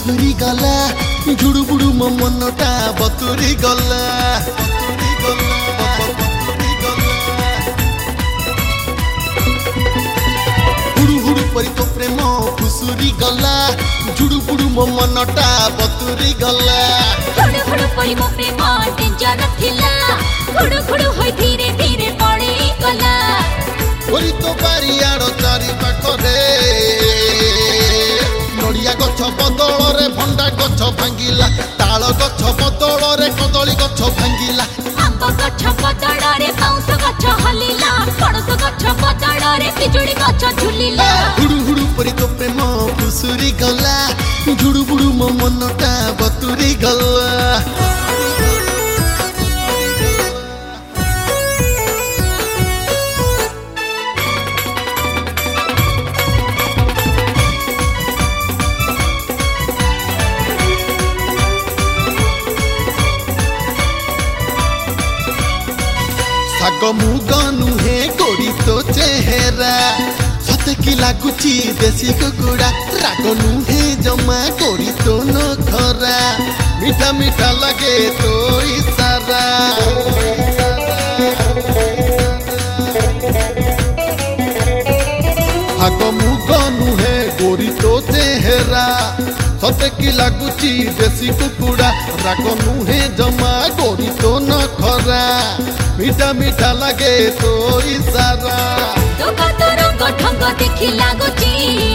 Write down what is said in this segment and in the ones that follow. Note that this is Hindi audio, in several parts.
फुसुरी गला झुड़ू बुड़ू मो मनटा बतुरी गला हुड़ू हुड़ू परी तो प्रेम फुसुरी गला झुड़ू बुड़ू मो मनटा बतुरी गला हुड़ू हुड़ू परी मो प्रेम डेंजर थिला हुड़ू हुड़ू होई धीरे धीरे पड़ी गला ओरी तो बारियाड़ चारि पाखरे नड़िया गछ बदल भंडा गछ भांगिला ताल गछ बदल कदली गछ भांगिला आंब गछ बदल बाउंस गछ हलिला पड़स गछ बदल बिजुली गछ झुलिला हुड़ू हुड़ू परी तो प्रेम फुसुरी गला झुड़ू बुड़ू मो मनटा बतुरी गला साग मुग नुहे गोरी तो चेहरा सते की लागुची देसी कुकुड़ा राग नुहे जमा गोरी तो नखरा मीठा मीठा लगे तो इशारा साग मुग नुहे गोरी तो चेहरा सते की लागुची देसी कुकुड़ा राग नुहे जमा गोरी तो नखरा मीठा मीठा लगे तो इशारा तो रंग ढंग देखी लागुची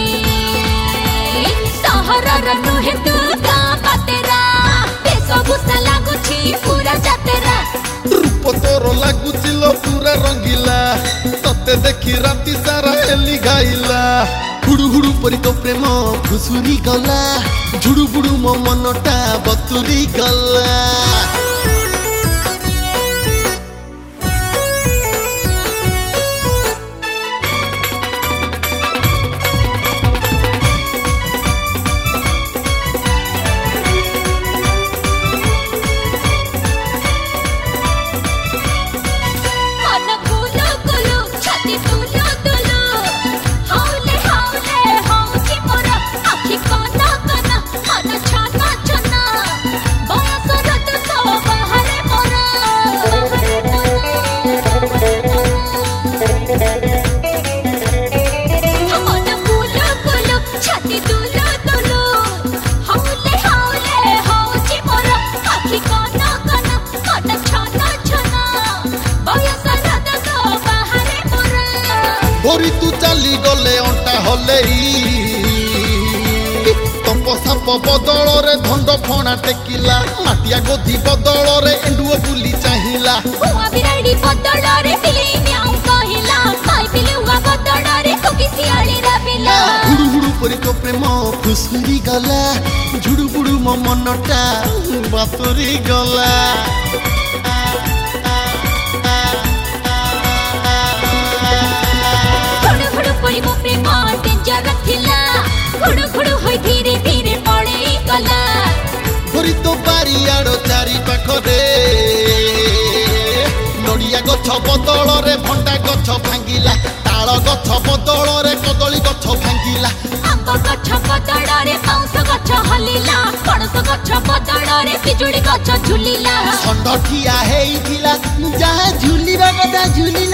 सहरर नुहे तू गाँ पातेरा बेशभूषा लागुची पूरा जातेरा रूप तोर लागुची लो पूरा रंगीला तते देखी राति सारा एली गाइला हुड़ू हुड़ू परी तो प्रेम फुसुरी गला झुड़ू बुड़ू मो मनटा बतुरी गला गोरी तू चली गले अंटा हले तप साप बदल रे धंड फणा टेकिला माटिया गोधी बदल रे एंडुओ बुली चाहिला हुआ बिराड़ी बदल रे बिली म्याऊ कहिला माई बिलुआ बदल रे कोकिसियाली राबिला हुड़ू हुड़ू परी तो प्रेम फुसुरी गला झुड़ू बुड़ू मो मनटा बतुरी गला परी मो प्रेम डेंजर थिला हुड़ू हुड़ू होई धीरे धीरे पड़ी गला गोरी तो बारियाड़ चारि पाखरे नड़िया गछ बदल भंडा गछ भांगिला ताल गछ बदल कदली गछ भांगिला आंब गछ बदल बाउंस गछ हलिला पड़स गछ बदल बिजुली गछ झुलिला षंढ ठिया हेइथिला जहाँ झुलिबा कथा झुली